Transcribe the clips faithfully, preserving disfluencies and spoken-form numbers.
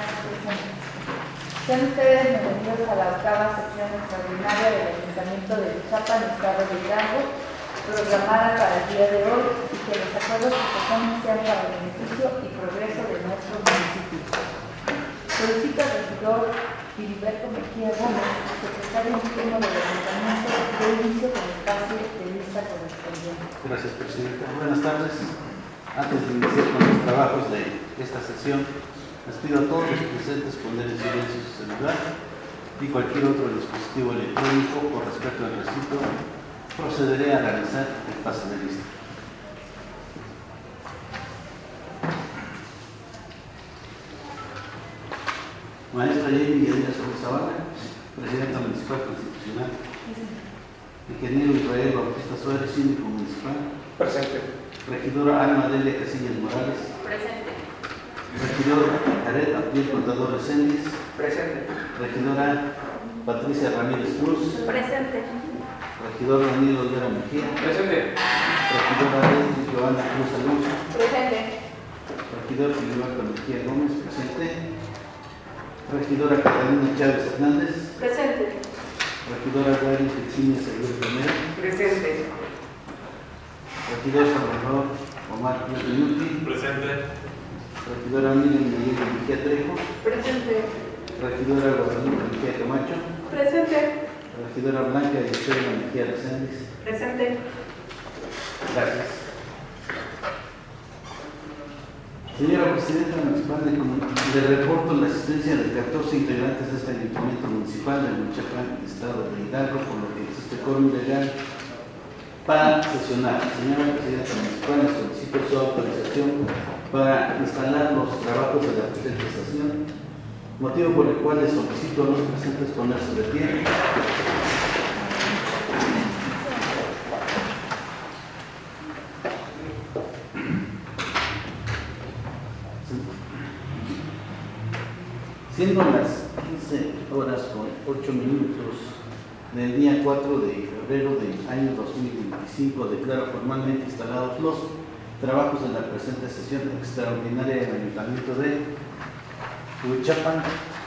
presentes. Sean ustedes bienvenidos a la octava sesión extraordinaria del Ayuntamiento de Uruapan, Estado de Hidalgo, programada para el día de hoy, y que los acuerdos que se tomen sean para el beneficio y progreso de nuestro municipio. Solicito al regidor Filiberto Mejía Gómez, secretario interno del Ayuntamiento, de inicio con el pase de lista correspondiente. Gracias, Presidenta. Buenas tardes. Antes de iniciar con los trabajos de esta sesión, les pido a todos los presentes poner en silencio su celular y cualquier otro dispositivo electrónico. Por respeto al recinto, procederé a realizar el pase de lista. Maestra Jenny Yadira Zavala, Presidenta Municipal Constitucional. Ingeniero Israel Bautista Suárez, Síndico Municipal. Presente. Regidora Alma Delia Casillas Morales. Presente. Regidor Jared Abdiel Contador Reséndiz. Presente. Regidora Patricia Ramírez Cruz. Presente. Regidor Daniel Olvera Mejía. Presente. Regidora Leslie Joana Cruz Alonso. Presente. Regidor Filiberto Mejía Gómez. Presente. Regidora Catalina Chávez Hernández. Presente. Regidora Gary Virginia Seguir Romero. Presente. Regidor Salvador Omar Cruz Minuti. Presente. Regidora Miriam Nayeli Mejía Trejo. Presente. Regidora Guadalupe Mejía Camacho. Presente. Regidora Blanca Yesenia Mejía Reséndiz. Presente. Gracias. Señora Presidenta Municipal, le reporto la asistencia de catorce integrantes de este Ayuntamiento Municipal de Uruapan, Estado de Hidalgo, por lo que existe quórum legal para sesionar. Señora Presidenta Municipal, le solicito su autorización para instalar los trabajos de la presente sesión, motivo por el cual les solicito a los presentes ponerse de pie. Siendo las quince horas con ocho minutos del día cuatro de febrero del año dos mil veinticinco, declaro formalmente instalados los trabajos de la presente sesión extraordinaria del Ayuntamiento de Uruapan,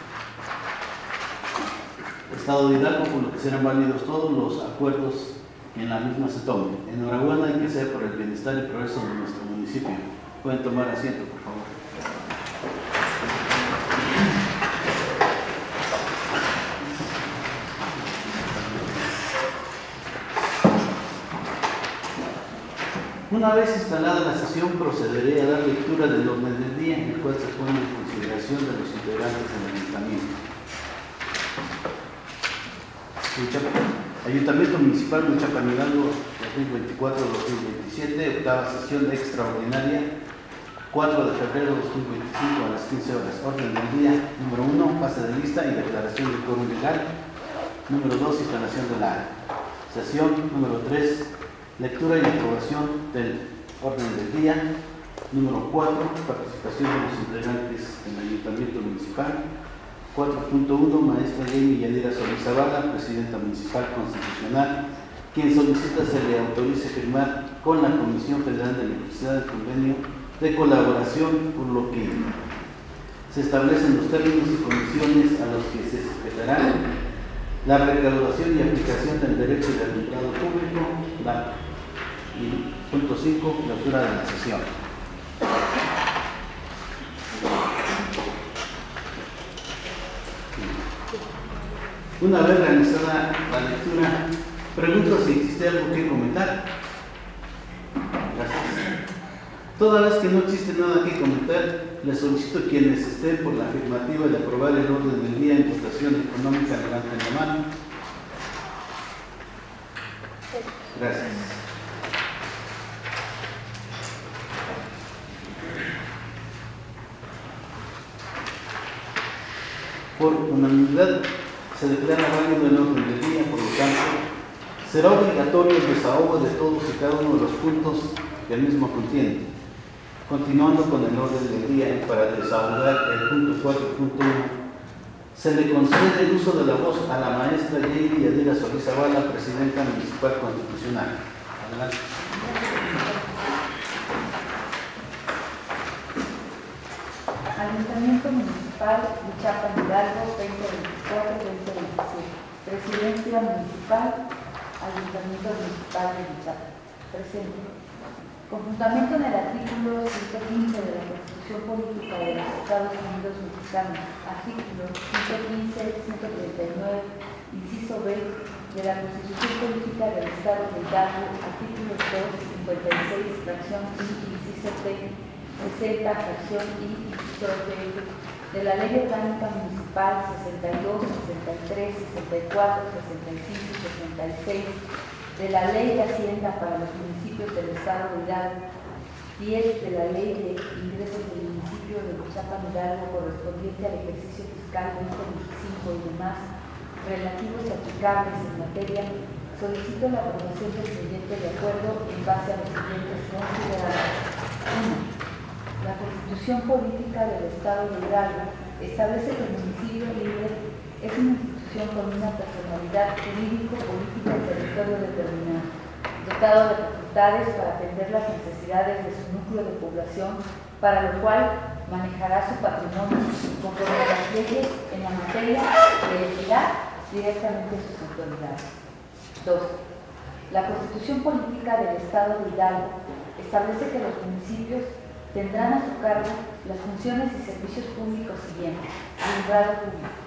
Estado de Hidalgo, por lo que serán válidos todos los acuerdos que en la misma se tomen. Enhorabuena y que sea por el bienestar y progreso de nuestro municipio. Pueden tomar asiento, por favor. Una vez instalada la sesión, procederé a dar lectura del orden del día, en el cual se pone en consideración de los integrantes del Ayuntamiento. Ayuntamiento Municipal de Uruapan, Hidalgo, dos mil veinticuatro a dos mil veintisiete, octava sesión extraordinaria, cuatro de febrero de dos mil veinticinco a las quince horas. Orden del día, número uno, pase de lista y declaración de quórum legal. Número dos, instalación de la sesión. Número tres, lectura y aprobación del orden del día. Número cuatro, participación de los integrantes del Ayuntamiento Municipal. cuatro punto uno, maestra Jenny Yadira Zavala, Presidenta Municipal Constitucional, quien solicita se le autorice firmar con la Comisión Federal de Electricidad el convenio de colaboración, por lo que se establecen los términos y condiciones a los que se sujetarán la recaudación y aplicación del derecho de alumbrado público. La Y punto cinco, clausura de la sesión. Una vez realizada la lectura, pregunto si existe algo que comentar. Gracias. Toda vez que no existe nada que comentar, les solicito a quienes estén por la afirmativa de aprobar el orden del día en votación económica, levanten la mano. Gracias. Por unanimidad se declara válido el orden del día, por lo tanto, será obligatorio el desahogo de todos y cada uno de los puntos que el mismo contiene. Continuando con el orden del día, y para desahogar el punto cuatro punto uno, se le concede el uso de la voz a la maestra Jenny Yadira Zavala, Presidenta Municipal Constitucional. Adelante. Ayuntamiento Municipal Municipal Huichapan Hidalgo veinte veinticuatro a veinte veintisiete. Presidencia Municipal, Ayuntamiento Municipal de Huichapan. Presente. Conjuntamiento en el artículo ciento quince de la Constitución Política de los Estados Unidos Mexicanos, artículo ciento quince, ciento treinta y nueve, inciso B, de la Constitución Política del Estado de Hidalgo, artículos dos, cincuenta y seis, fracción I, inciso T, sesenta, fracción I, inciso F, de la Ley Orgánica Municipal sesenta y dos, sesenta y tres, sesenta y cuatro, sesenta y cinco y sesenta y seis, de la Ley de Hacienda para los municipios del Estado de Hidalgo, diez de la Ley de Ingresos del municipio de Huichapan Hidalgo correspondiente al ejercicio fiscal veinte veinticinco y demás, relativos y aplicables en materia, solicito la aprobación del proyecto de acuerdo en base a los siguientes considerados. uno. La Constitución Política del Estado de Hidalgo establece que el municipio libre es una institución con una personalidad jurídico-política y territorio determinado, dotado de facultades para atender las necesidades de su núcleo de población, para lo cual manejará su patrimonio conforme a las leyes en la materia de equidad directamente a sus autoridades. dos. La Constitución Política del Estado de Hidalgo establece que los municipios tendrán a su cargo las funciones y servicios públicos siguientes. Alumbrado público.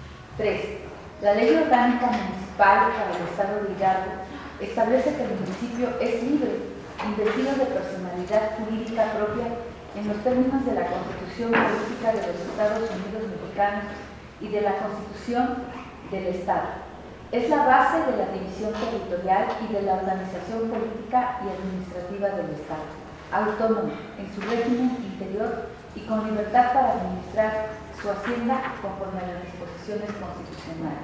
tres. La Ley Orgánica Municipal para el Estado de Hidalgo establece que el municipio es libre, investido de personalidad jurídica propia en los términos de la Constitución Política de los Estados Unidos Mexicanos y de la Constitución del Estado. Es la base de la división territorial y de la organización política y administrativa del Estado, autónomo en su régimen interior y con libertad para administrar su hacienda conforme a las disposiciones constitucionales.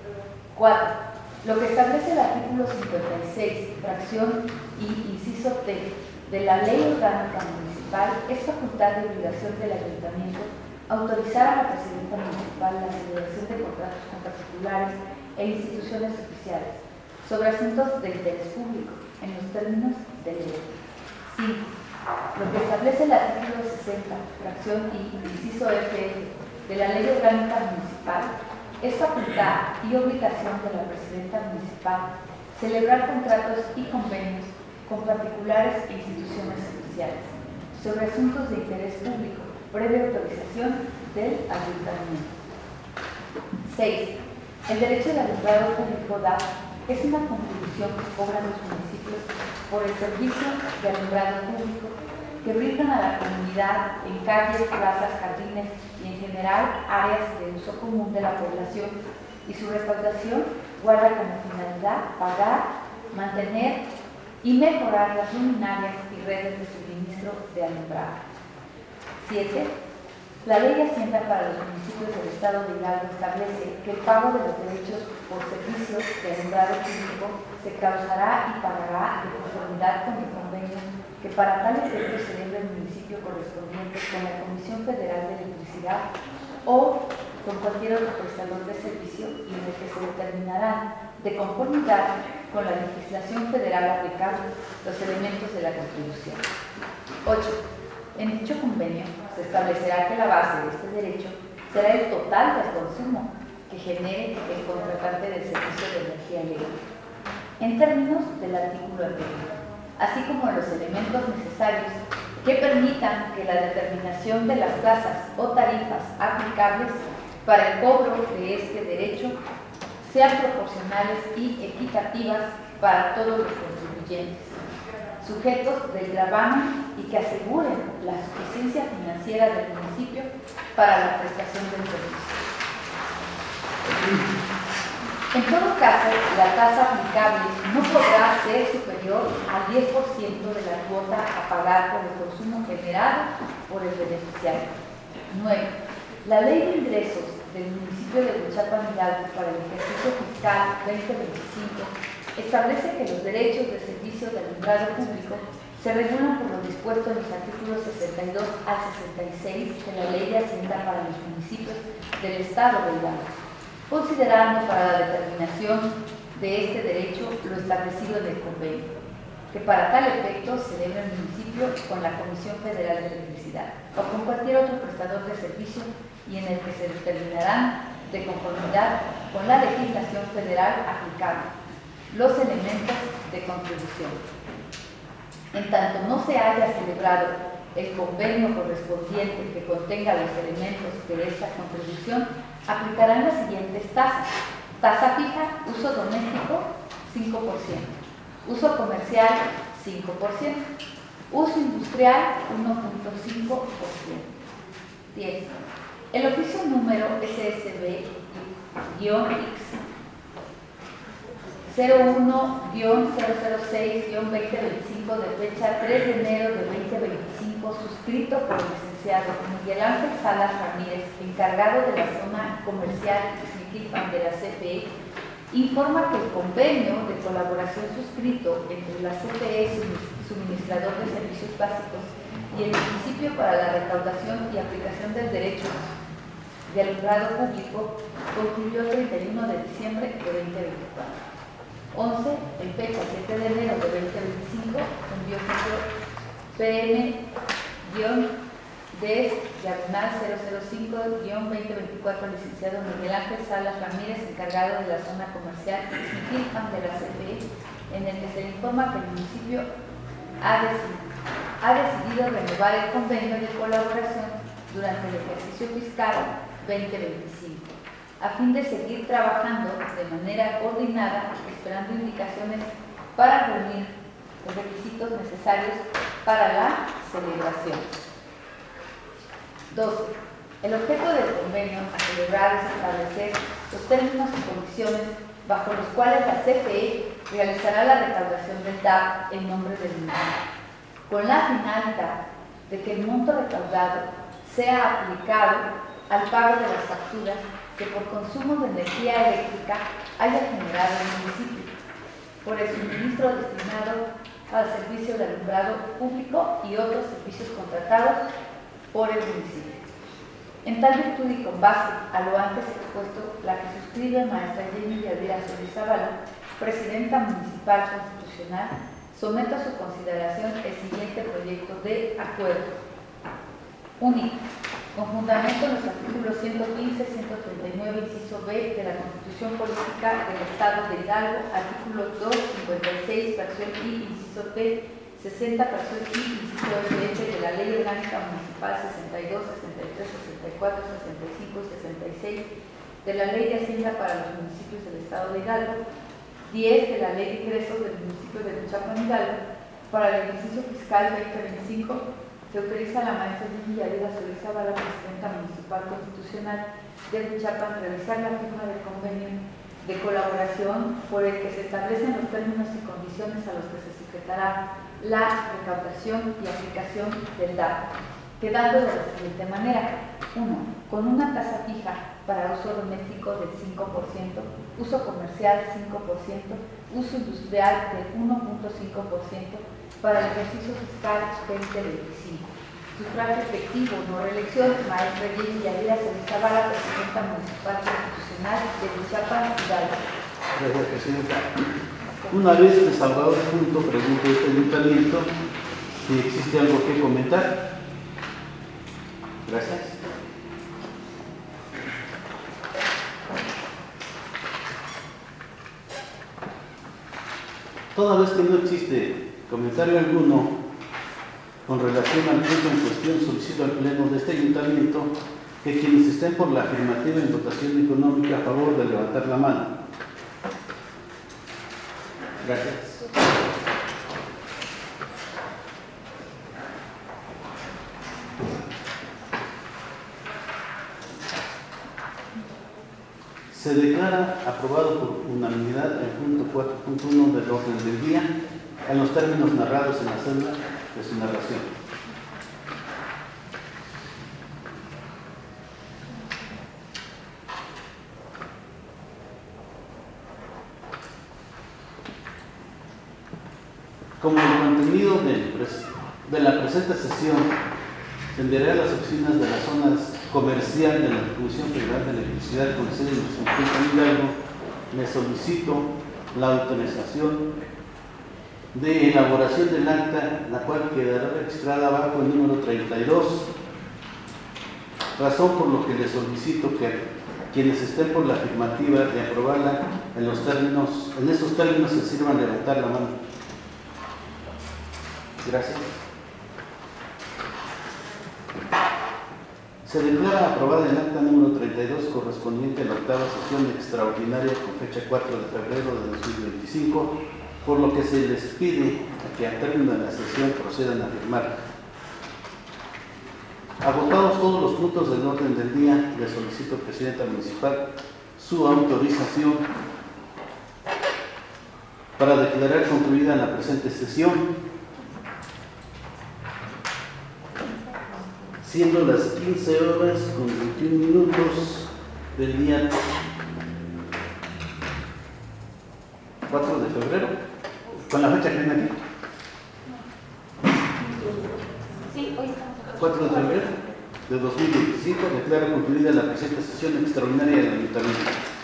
cuatro. Lo que establece el artículo cincuenta y seis, fracción I, inciso T, de la Ley Orgánica Municipal es facultad de obligación del Ayuntamiento autorizar a la Presidenta Municipal la celebración de contratos con particulares e instituciones oficiales sobre asuntos de interés público en los términos de ley. cinco. Lo que establece el artículo sesenta, fracción I, inciso F, de la Ley Orgánica Municipal es facultad y obligación de la Presidenta Municipal celebrar contratos y convenios con particulares e instituciones oficiales sobre asuntos de interés público, previa autorización del Ayuntamiento. seis. El derecho de alumbrado público D A P es una contribución que cobran los municipios por el servicio de alumbrado público que brindan a la comunidad en calles, plazas, jardines y en general áreas de uso común de la población, y su recaudación guarda como finalidad pagar, mantener y mejorar las luminarias y redes de suministro de alumbrado. siete. La Ley de Hacienda para los municipios del Estado de Hidalgo establece que el pago de los derechos por servicios de alumbrado público se causará y pagará de conformidad con el convenio que para tal efecto celebra el municipio correspondiente con la Comisión Federal de Electricidad o con cualquier otro prestador de servicio, y en el que se determinarán, de conformidad con la legislación federal aplicable, los elementos de la contribución. ocho. En dicho convenio se establecerá que la base de este derecho será el total del consumo que genere el contratante del servicio de energía eléctrica, en términos del artículo anterior, así como los elementos necesarios que permitan que la determinación de las tasas o tarifas aplicables para el cobro de este derecho sean proporcionales y equitativas para todos los contribuyentes, sujetos del gravamen, y que aseguren la suficiencia financiera del municipio para la prestación del servicio. En todo caso, la tasa aplicable no podrá ser superior al diez por ciento de la cuota a pagar por el consumo generado por el beneficiario. nueve. La Ley de Ingresos del municipio de Huichapan Hidalgo para el ejercicio fiscal veinte veinticinco establece que los derechos de servicio de alumbrado público se regulan por lo dispuesto en los artículos sesenta y dos al sesenta y seis de la Ley de Hacienda para los municipios del Estado de Hidalgo, considerando para la determinación de este derecho lo establecido en el convenio. que para tal efecto celebre el municipio con la Comisión Federal de Electricidad o con cualquier otro prestador de servicio y en el que se determinarán, de conformidad con la legislación federal aplicable, los elementos de contribución. En tanto no se haya celebrado el convenio correspondiente que contenga los elementos de esta contribución, aplicarán las siguientes tasas. Tasa fija, uso doméstico, cinco por ciento. Uso comercial, cinco por ciento. Uso industrial, uno punto cinco por ciento. diez. El oficio número S S B X cero uno cero cero seis veinte veinticinco de fecha tres de enero de veinte veinticinco, suscrito por el licenciado Miguel Ángel Salas Ramírez, encargado de la zona comercial Ixmiquilpan de la C F E, informa que el convenio de colaboración suscrito entre la C F E, suministrador de servicios básicos, y el municipio para la recaudación y aplicación del derecho de alumbrado público concluyó el treinta y uno de diciembre de veinte veinticuatro. once. En fecha siete de enero de veinte veinticinco, envió P M D E S diagonal cero cero cinco veinte veinticuatro al licenciado Miguel Ángel Salas Ramírez, encargado de la zona comercial Ixmiquilpan de la C F E, en el que se le informa que el municipio ha decidido, ha decidido renovar el convenio de colaboración durante el ejercicio fiscal veinte veinticinco, a fin de seguir trabajando de manera coordinada, esperando indicaciones para reunir los requisitos necesarios para la celebración. doce. El objeto del convenio a celebrar es establecer los términos y condiciones bajo los cuales la C F E realizará la recaudación del D A B en nombre del municipio, con la finalidad de que el monto recaudado sea aplicado al pago de las facturas que por consumo de energía eléctrica haya generado el municipio, por el suministro destinado al servicio de alumbrado público y otros servicios contratados por el municipio. En tal virtud y con base a lo antes expuesto, la que suscribe maestra Jenny Yadira Solís Zavala, presidenta municipal constitucional, someto a su consideración el siguiente proyecto de acuerdo. Único. Con fundamento en los artículos ciento quince, ciento treinta y nueve, inciso B de la Constitución Política del Estado de Hidalgo, artículo dos, cincuenta y seis, fracción I, inciso T, sesenta, fracción I, inciso F F de la Ley Orgánica Municipal sesenta y dos, sesenta y tres, sesenta y cuatro, sesenta y cinco y sesenta y seis de la Ley de Hacienda para los municipios del Estado de Hidalgo, diez de la Ley de Ingresos del municipio de Huichapan, Hidalgo, para el ejercicio fiscal veinte veinticinco. Se autoriza a la maestra Jenny Yadira Solís Zavala, presidenta municipal constitucional de Huichapan, realizar la firma del convenio de colaboración por el que se establecen los términos y condiciones a los que se sujetará la recaudación y aplicación del D A B, quedando de la siguiente manera. uno. Con una tasa fija para uso doméstico del cinco por ciento, uso comercial cinco por ciento, uso industrial del uno punto cinco por ciento, para el ejercicio fiscal veinte veinticinco. Sufragio efectivo, no reelección, maestra Jenny Yadira Solís Zavala, presidenta municipal constitucional de Huichapan, Hidalgo. Gracias, presidenta. Una vez desalvado el punto, pregunto a este ayuntamiento si existe algo que comentar. Gracias. Toda vez que no existe comentario alguno con relación al punto en cuestión, solicito al Pleno de este ayuntamiento que quienes estén por la afirmativa en votación económica a favor de levantar la mano. Gracias. Se declara aprobado por unanimidad el punto cuatro punto uno del orden del día en los términos narrados en la celda de su narración. Como el contenido del pres de la presente sesión tenderá a las oficinas de las zonas comercial de la Comisión Federal de Electricidad con sede en Ixmiquilpan, Hidalgo, me solicito la autorización de elaboración del acta, la cual quedará registrada bajo el número treinta y dos, razón por lo que les solicito que quienes estén por la afirmativa de aprobarla en los términos, en estos términos se sirvan levantar la mano. Gracias. Se declara aprobada el acta número treinta y dos correspondiente a la octava sesión extraordinaria con fecha cuatro de febrero de dos mil veinticinco, por lo que se les pide a que al término de la sesión procedan a firmar. Agotados todos los puntos del orden del día, le solicito, Presidenta Municipal, su autorización para declarar concluida la presente sesión, siendo las quince horas con veintiún minutos del día cuatro de febrero, con la fecha que viene aquí. Sí, hoy estamos. cuatro de febrero de dos mil veinticinco, declara concluida la presente sesión extraordinaria del Ayuntamiento.